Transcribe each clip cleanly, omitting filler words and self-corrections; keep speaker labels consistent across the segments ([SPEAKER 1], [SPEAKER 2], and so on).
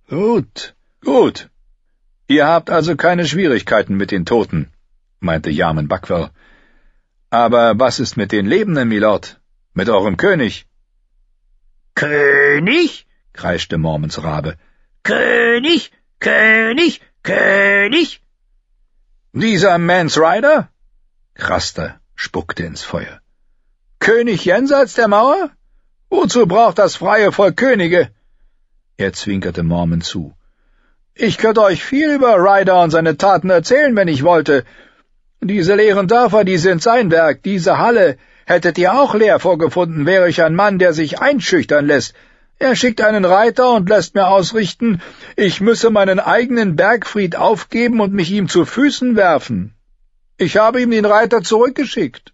[SPEAKER 1] Gut, gut. Ihr habt also keine Schwierigkeiten mit den Toten, meinte Yamen Buckwell. Aber was ist mit den Lebenden, Milord? Mit eurem König?
[SPEAKER 2] König?
[SPEAKER 1] Kreischte Mormonts Rabe.
[SPEAKER 2] König, König, König!
[SPEAKER 1] Dieser Mance Rider? Craster spuckte ins Feuer. König jenseits der Mauer? Wozu braucht das freie Volk Könige? Er zwinkerte Mormon zu. Ich könnte euch viel über Ryder und seine Taten erzählen, wenn ich wollte. Diese leeren Dörfer, die sind sein Werk. Diese Halle hättet ihr auch leer vorgefunden, wäre ich ein Mann, der sich einschüchtern lässt. Er schickt einen Reiter und lässt mir ausrichten, ich müsse meinen eigenen Bergfried aufgeben und mich ihm zu Füßen werfen. Ich habe ihm den Reiter zurückgeschickt.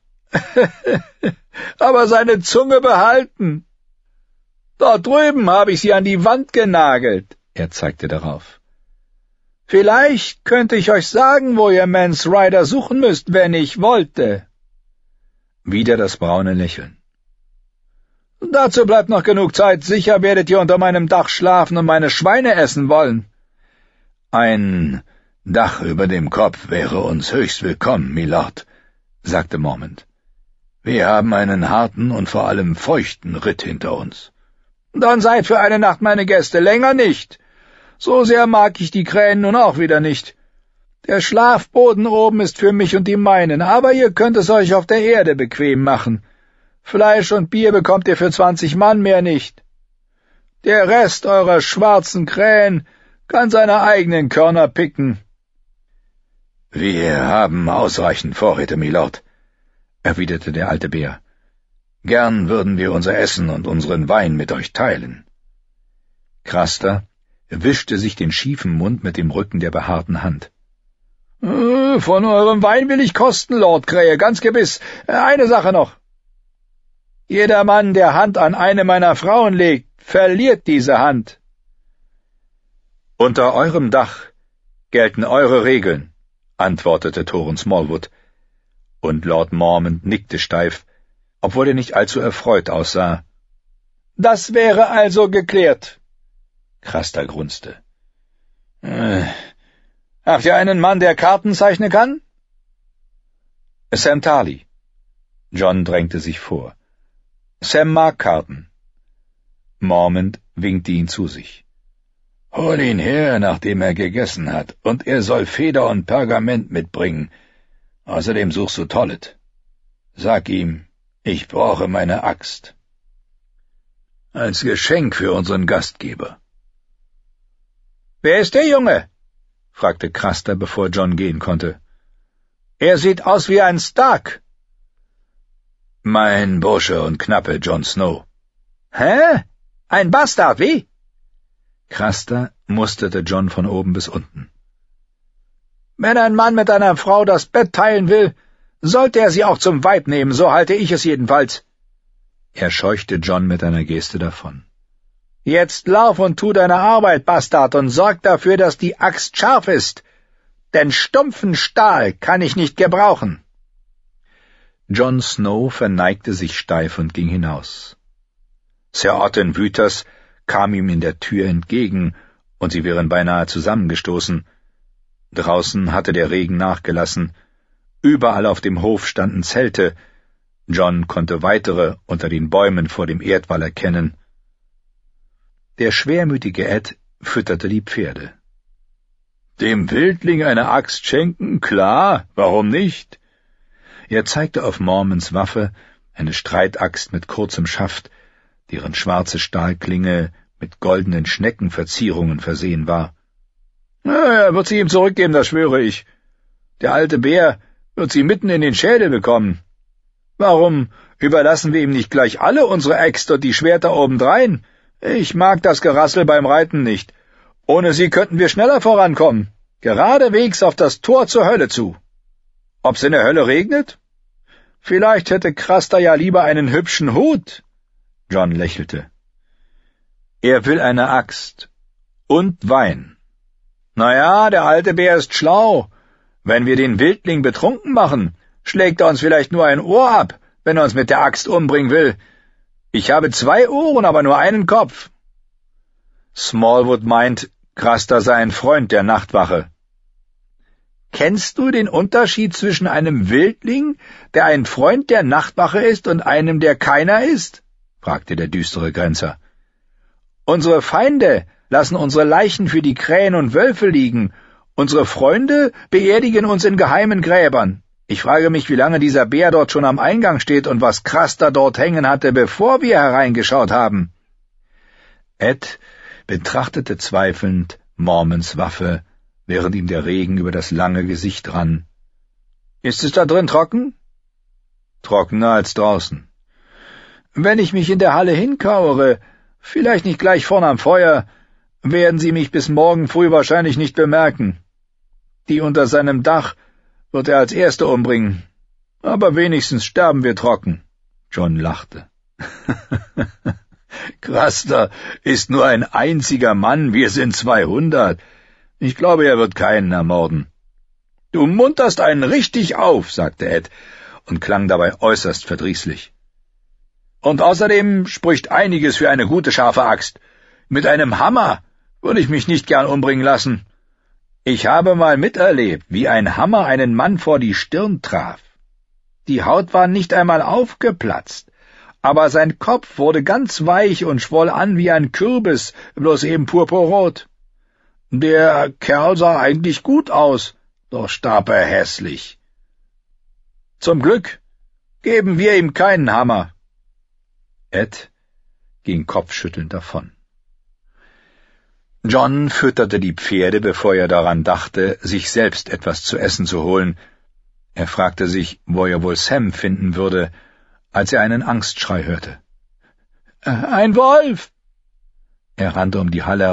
[SPEAKER 1] Aber seine Zunge behalten. Dort drüben habe ich sie an die Wand genagelt. Er zeigte darauf. Vielleicht könnte ich euch sagen, wo ihr Mance Rider suchen müsst, wenn ich wollte. Wieder das braune Lächeln. Dazu bleibt noch genug Zeit. Sicher werdet ihr unter meinem Dach schlafen und meine Schweine essen wollen. Ein Dach über dem Kopf wäre uns höchst willkommen, Milord, sagte Mormont. Wir haben einen harten und vor allem feuchten Ritt hinter uns. Dann seid für eine Nacht meine Gäste, länger nicht. So sehr mag ich die Krähen nun auch wieder nicht. Der Schlafboden oben ist für mich und die meinen, aber ihr könnt es euch auf der Erde bequem machen. Fleisch und Bier bekommt ihr für 20 Mann mehr nicht. Der Rest eurer schwarzen Krähen kann seine eigenen Körner picken. Wir haben ausreichend Vorräte, Milord, erwiderte der alte Bär. Gern würden wir unser Essen und unseren Wein mit euch teilen. Craster wischte sich den schiefen Mund mit dem Rücken der behaarten Hand. Von eurem Wein will ich kosten, Lord Krähe, ganz gewiss. Eine Sache noch. Jeder Mann, der Hand an eine meiner Frauen legt, verliert diese Hand. Unter eurem Dach gelten eure Regeln, antwortete Thoren Smallwood, und Lord Mormont nickte steif, obwohl er nicht allzu erfreut aussah. Das wäre also geklärt. Craster grunzte. Habt ihr einen Mann, der Karten zeichnen kann? Sam Tarly. John drängte sich vor. Sam mag Karten. Mormont winkte ihn zu sich. Hol ihn her, nachdem er gegessen hat, und er soll Feder und Pergament mitbringen. Außerdem suchst du Tollet. Sag ihm, ich brauche meine Axt. Als Geschenk für unseren Gastgeber. »Wer ist der Junge?« fragte Craster, bevor John gehen konnte. »Er sieht aus wie ein Stark.« »Mein Bursche und Knappe Jon Snow.« »Hä? Ein Bastard, wie?« Craster musterte John von oben bis unten. »Wenn ein Mann mit einer Frau das Bett teilen will, sollte er sie auch zum Weib nehmen, so halte ich es jedenfalls.« Er scheuchte John mit einer Geste davon. »Jetzt lauf und tu deine Arbeit, Bastard, und sorg dafür, dass die Axt scharf ist, denn stumpfen Stahl kann ich nicht gebrauchen.« Jon Snow verneigte sich steif und ging hinaus. Sir Otten Wüters kam ihm in der Tür entgegen, und sie wären beinahe zusammengestoßen. Draußen hatte der Regen nachgelassen, überall auf dem Hof standen Zelte, John konnte weitere unter den Bäumen vor dem Erdwall erkennen. Der schwermütige Ed fütterte die Pferde. »Dem Wildling eine Axt schenken? Klar, warum nicht?« Er zeigte auf Mormonts Waffe, eine Streitaxt mit kurzem Schaft, deren schwarze Stahlklinge mit goldenen Schneckenverzierungen versehen war. »Er wird sie ihm zurückgeben, das schwöre ich. Der alte Bär wird sie mitten in den Schädel bekommen. Warum überlassen wir ihm nicht gleich alle unsere Äxte und die Schwerter obendrein? Ich mag das Gerassel beim Reiten nicht. Ohne sie könnten wir schneller vorankommen, geradewegs auf das Tor zur Hölle zu. Ob's in der Hölle regnet? Vielleicht hätte Craster ja lieber einen hübschen Hut.« John lächelte. »Er will eine Axt und Wein. Na ja, der alte Bär ist schlau. Wenn wir den Wildling betrunken machen, schlägt er uns vielleicht nur ein Ohr ab, wenn er uns mit der Axt umbringen will. Ich habe 2 Ohren, aber nur einen Kopf.« Smallwood meint, Craster sei ein Freund der Nachtwache. »Kennst du den Unterschied zwischen einem Wildling, der ein Freund der Nachtwache ist, und einem, der keiner ist?« fragte der düstere Grenzer. »Unsere Feinde lassen unsere Leichen für die Krähen und Wölfe liegen. Unsere Freunde beerdigen uns in geheimen Gräbern. Ich frage mich, wie lange dieser Bär dort schon am Eingang steht und was Craster dort hängen hatte, bevor wir hereingeschaut haben.« Ed betrachtete zweifelnd Mormons Waffe, während ihm der Regen über das lange Gesicht rann. »Ist es da drin trocken?« »Trockener als draußen.« »Wenn ich mich in der Halle hinkauere, vielleicht nicht gleich vorn am Feuer, werden Sie mich bis morgen früh wahrscheinlich nicht bemerken. Die unter seinem Dach wird er als Erste umbringen. Aber wenigstens sterben wir trocken.« John lachte. »Craster ist nur ein einziger Mann, wir sind 200. Ich glaube, er wird keinen ermorden.« »Du munterst einen richtig auf«, sagte Ed und klang dabei äußerst verdrießlich. »Und außerdem spricht einiges für eine gute scharfe Axt. Mit einem Hammer würde ich mich nicht gern umbringen lassen. Ich habe mal miterlebt, wie ein Hammer einen Mann vor die Stirn traf. Die Haut war nicht einmal aufgeplatzt, aber sein Kopf wurde ganz weich und schwoll an wie ein Kürbis, bloß eben purpurrot. Der Kerl sah eigentlich gut aus, doch starb er hässlich. Zum Glück geben wir ihm keinen Hammer.« Ed ging kopfschüttelnd davon. John fütterte die Pferde, bevor er daran dachte, sich selbst etwas zu essen zu holen. Er fragte sich, wo er wohl Sam finden würde, als er einen Angstschrei hörte. »Ein Wolf!« Er rannte um die Halle